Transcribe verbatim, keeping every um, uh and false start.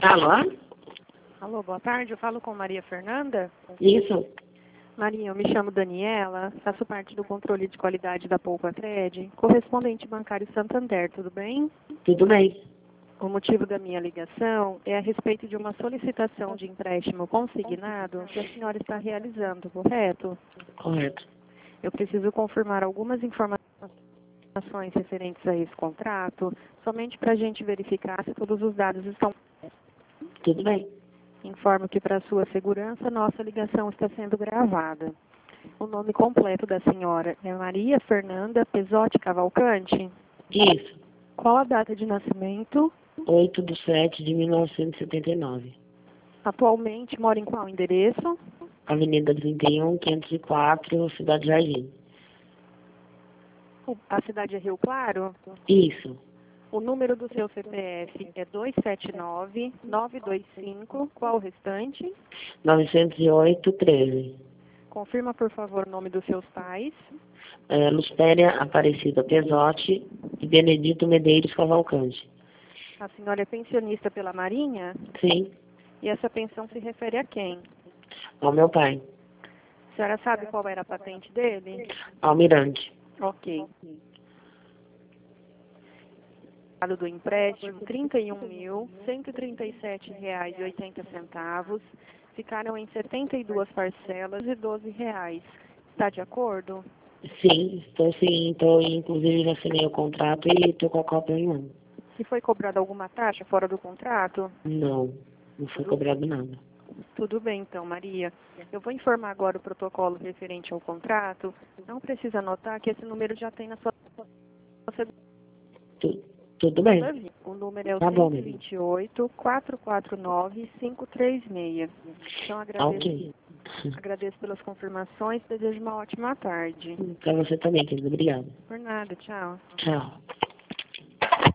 Alô? Alô, boa tarde. Eu falo com Maria Fernanda. Isso. Maria, eu me chamo Daniela, faço parte do controle de qualidade da Poupacred, correspondente bancário Santander, tudo bem? Tudo bem. O motivo da minha ligação é a respeito de uma solicitação de empréstimo consignado que a senhora está realizando, correto? Correto. Eu preciso confirmar algumas informações referentes a esse contrato, somente para a gente verificar se todos os dados estão. Tudo bem. Informo que, para sua segurança, nossa ligação está sendo gravada. O nome completo da senhora é Maria Fernanda Pesotti Cavalcante? Isso. Qual a data de nascimento? oito de sete de mil novecentos e setenta e nove. Atualmente mora em qual endereço? Avenida trinta e um, quinhentos e quatro, Cidade Jardim. A cidade é Rio Claro? Isso. O número do seu C P F é dois sete nove, nove dois cinco. Qual o restante? novecentos e oito, treze. Confirma, por favor, o nome dos seus pais. É, Lucélia Aparecida Pesotti e Benedito Medeiros Cavalcante. A senhora é pensionista pela Marinha? Sim. E essa pensão se refere a quem? Ao meu pai. A senhora sabe qual era a patente dele? Almirante. Ok. Do empréstimo, trinta e um mil, cento e trinta e sete reais e oitenta centavos. Ficaram em setenta e duas parcelas de doze reais. Está de acordo? Sim, estou sim. Estou, inclusive, já assinei o contrato e estou com a cópia em mão. E foi cobrada alguma taxa fora do contrato? Não, não foi cobrado nada. Tudo bem, então, Maria. Eu vou informar agora o protocolo referente ao contrato. Não precisa anotar que esse número já tem na sua... Tu, tudo bem. O número é o Tá bom, cento e vinte e oito, quatrocentos e quarenta e nove, quinhentos e trinta e seis. Então, agradeço, Ok. agradeço pelas confirmações. Desejo uma ótima tarde. Para você também, querido. Obrigado. Por nada, tchau. Tchau.